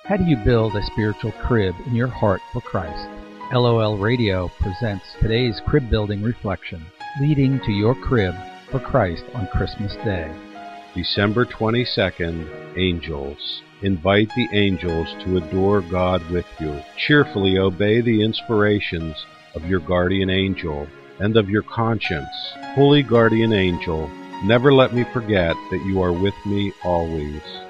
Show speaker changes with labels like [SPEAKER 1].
[SPEAKER 1] How do you build a spiritual crib in your heart for Christ? LOL Radio presents today's crib building reflection, leading to your crib for Christ on Christmas Day.
[SPEAKER 2] December 22nd, Angels. Invite the angels to adore God with you. Cheerfully obey the inspirations of your guardian angel and of your conscience. Holy guardian angel, never let me forget that you are with me always.